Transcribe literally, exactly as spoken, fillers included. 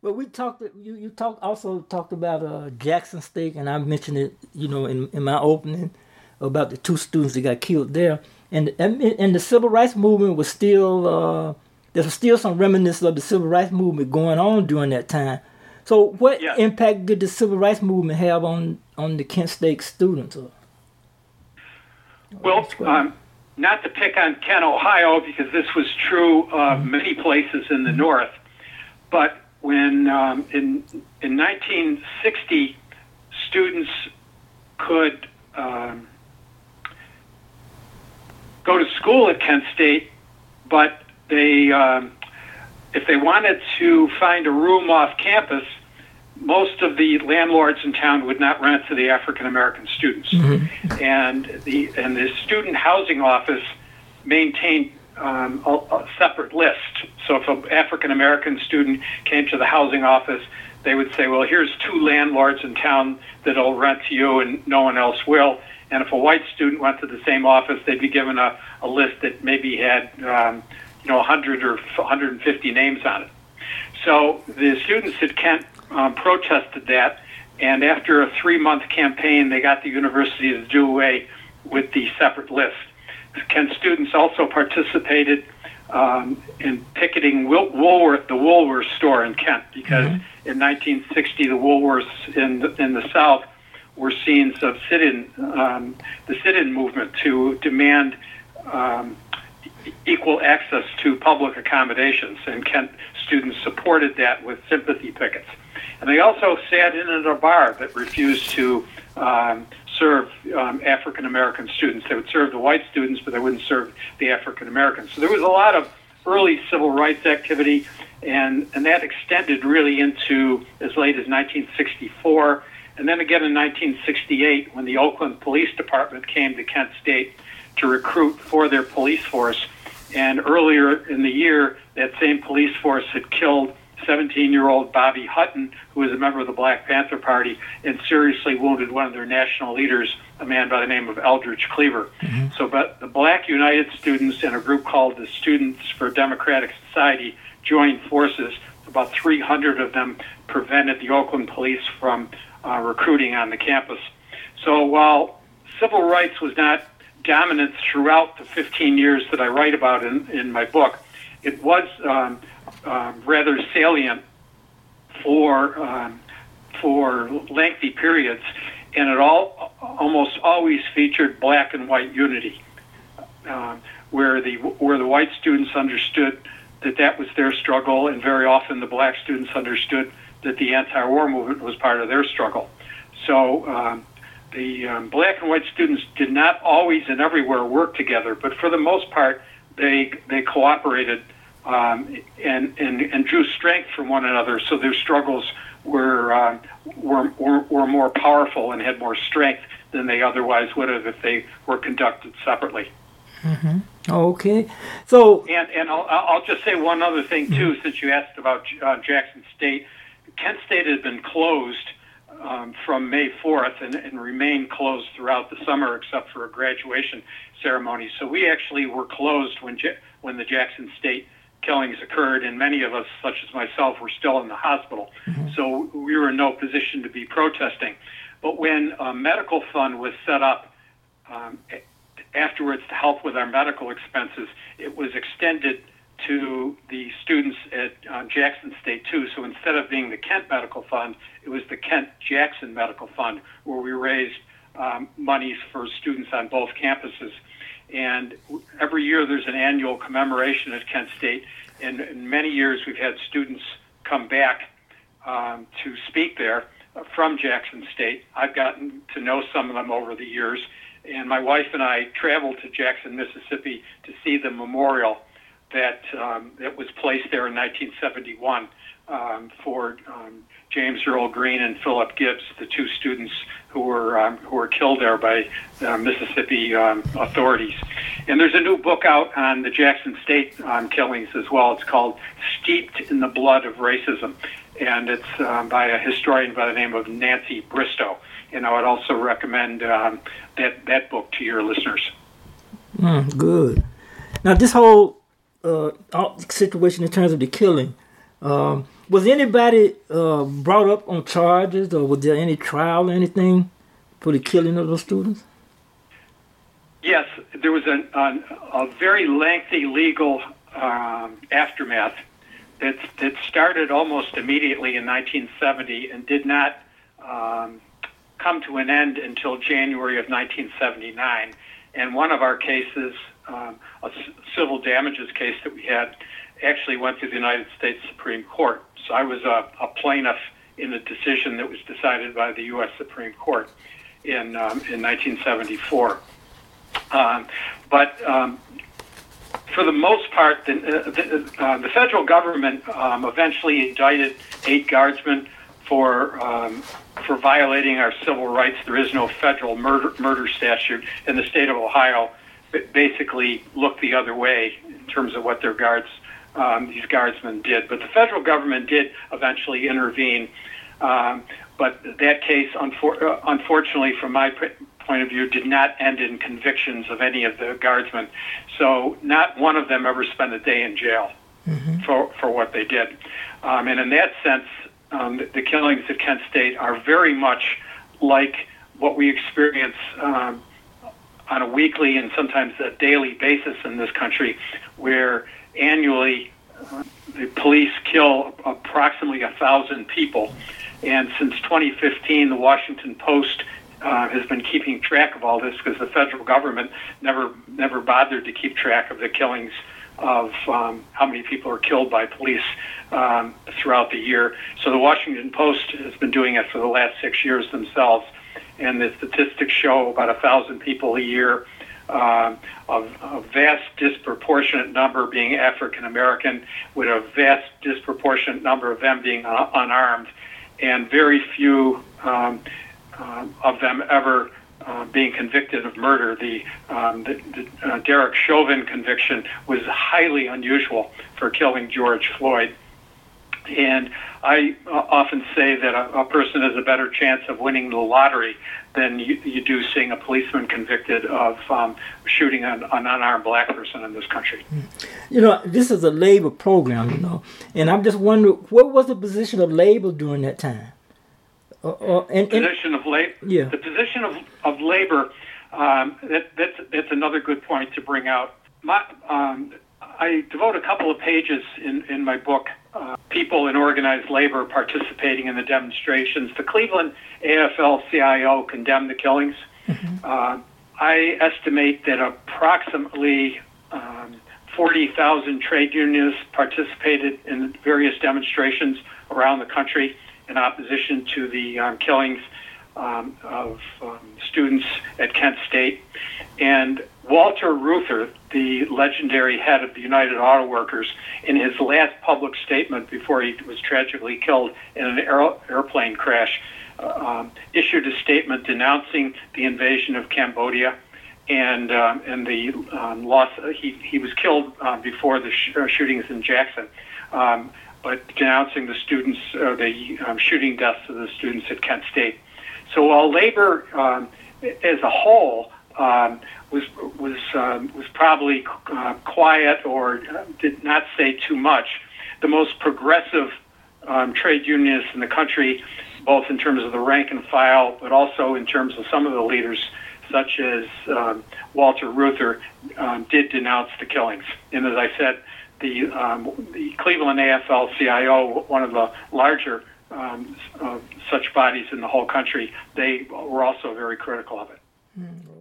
Well, we talked. You you talked also talked about uh, Jackson State, and I mentioned it, you know, in, in my opening about the two students that got killed there, and and, and the civil rights movement was still uh, there was still some remnants of the civil rights movement going on during that time. So, what Yes. impact did the civil rights movement have on on the Kent State students? Or, Well, um, not to pick on Kent, Ohio, because this was true of mm-hmm. many places in the mm-hmm. North, but when um, in in nineteen sixty, students could um, go to school at Kent State, but they, um, if they wanted to find a room off campus, most of the landlords in town would not rent to the African American students, mm-hmm. and the and the student housing office maintained um, a, a separate list. So if an African American student came to the housing office, they would say, "Well, here's two landlords in town that'll rent to you, and no one else will." And if a white student went to the same office, they'd be given a, a list that maybe had um, you know one hundred or one hundred fifty names on it. So the students at Kent Um, protested that, and after a three-month campaign, they got the university to do away with the separate list. Kent students also participated um, in picketing Wil- Woolworth, the Woolworth store in Kent, because mm-hmm. in nineteen sixty, the Woolworths in the, in the South were scenes of sit-in, um, the sit-in movement to demand um, equal access to public accommodations, and Kent students supported that with sympathy pickets. And they also sat in at a bar that refused to um, serve um, African American students. They would serve the white students, but they wouldn't serve the African Americans. So there was a lot of early civil rights activity, and, and that extended really into as late as nineteen sixty-four, and then again in nineteen sixty-eight when the Oakland Police Department came to Kent State to recruit for their police force. And earlier in the year, that same police force had killed seventeen-year-old Bobby Hutton, who was a member of the Black Panther Party, and seriously wounded one of their national leaders, a man by the name of Eldridge Cleaver. Mm-hmm. So but the Black United Students and a group called the Students for Democratic Society joined forces. About three hundred of them prevented the Oakland police from uh, recruiting on the campus. So while civil rights was not dominant throughout the fifteen years that I write about in, in my book, it was um, uh, rather salient for um, for lengthy periods, and it all almost always featured black and white unity, uh, where the where the white students understood that that was their struggle, and very often the black students understood that the anti-war movement was part of their struggle. So um, the um, black and white students did not always and everywhere work together, but for the most part, they they cooperated um, and, and and drew strength from one another. So their struggles were, uh, were were were more powerful and had more strength than they otherwise would have if they were conducted separately. Mm-hmm. Okay, so and and I'll I'll just say one other thing too, mm-hmm. since you asked about uh, Jackson State. Kent State had been closed um, from May fourth and, and remained closed throughout the summer, except for a graduation ceremony. So we actually were closed when Ja- when the Jackson State killings occurred, and many of us, such as myself, were still in the hospital. Mm-hmm. So we were in no position to be protesting. But when a medical fund was set up um, afterwards to help with our medical expenses, it was extended to the students at uh, Jackson State too. So instead of being the Kent Medical Fund, it was the Kent Jackson Medical Fund, where we raised um, monies for students on both campuses. And every year there's an annual commemoration at Kent State. And in many years we've had students come back um, to speak there from Jackson State. I've gotten to know some of them over the years. And my wife and I traveled to Jackson, Mississippi to see the memorial that um, that was placed there in nineteen seventy-one um, for um, James Earl Green and Philip Gibbs, the two students who were um, who were killed there by uh, Mississippi um, authorities. And there's a new book out on the Jackson State um, killings as well. It's called Steeped in the Blood of Racism, and it's um, by a historian by the name of Nancy Bristow. And I would also recommend um, that that book to your listeners. Mm, good. Now, this whole uh, situation in terms of the killing, um, Was anybody uh, brought up on charges, or was there any trial or anything for the killing of those students? Yes, there was a, a, a very lengthy legal um, aftermath that, that started almost immediately in nineteen seventy and did not um, come to an end until January of nineteen seventy-nine. And one of our cases, um, a civil damages case that we had, actually went to the United States Supreme Court. So I was a, a plaintiff in a decision that was decided by the U S Supreme Court in um, in nineteen seventy-four. Um, but um, for the most part, the, uh, the, uh, the federal government um, eventually indicted eight guardsmen for um, for violating our civil rights. There is no federal murder murder statute, and the state of Ohio basically looked the other way in terms of what their guards um, these guardsmen did. But the federal government did eventually intervene. Um, but that case, unfor- uh, unfortunately, from my point of view, did not end in convictions of any of the guardsmen. So not one of them ever spent a day in jail mm-hmm. for, for what they did. Um, and in that sense, um, the, the killings at Kent State are very much like what we experience um, on a weekly and sometimes a daily basis in this country, where annually uh, the police kill approximately a thousand people. And since twenty fifteen, the Washington Post uh, has been keeping track of all this because the federal government never never bothered to keep track of the killings of um, how many people are killed by police um, throughout the year. So the Washington Post has been doing it for the last six years themselves, and the statistics show about a thousand people a year, uh, a, a vast disproportionate number being African American, with a vast disproportionate number of them being un- unarmed, and very few um, uh, of them ever uh, being convicted of murder. The, um, the, the uh, Derek Chauvin conviction was highly unusual for killing George Floyd. And I uh, often say that a, a person has a better chance of winning the lottery than you, you do seeing a policeman convicted of um, shooting an, an unarmed black person in this country. You know, this is a labor program, you know, and I'm just wondering, what was the position of labor during that time? Uh, uh, and, and, position of labor. Yeah. The position of, of labor. Um, that, that's that's another good point to bring out. My, um, I devote a couple of pages in, in my book. Uh, people in organized labor participating in the demonstrations. The Cleveland A F L C I O condemned the killings. Mm-hmm. Uh, I estimate that approximately um, forty thousand trade unions participated in various demonstrations around the country in opposition to the um, killings um, of um, students at Kent State. And Walter Reuther, the legendary head of the United Auto Workers, in his last public statement before he was tragically killed in an aer- airplane crash, uh, um, issued a statement denouncing the invasion of Cambodia and um, and the um, loss. Uh, he he was killed uh, before the sh- uh, shootings in Jackson, um, but denouncing the students, uh, the um, shooting deaths of the students at Kent State. So while labor um, as a whole um, was was um, was probably uh, quiet or did not say too much, the most progressive um, trade unionists in the country, both in terms of the rank and file, but also in terms of some of the leaders, such as um, Walter Reuther, um, did denounce the killings. And as I said, the um, the Cleveland A F L C I O, one of the larger um, uh, such bodies in the whole country, they were also very critical of it. Mm.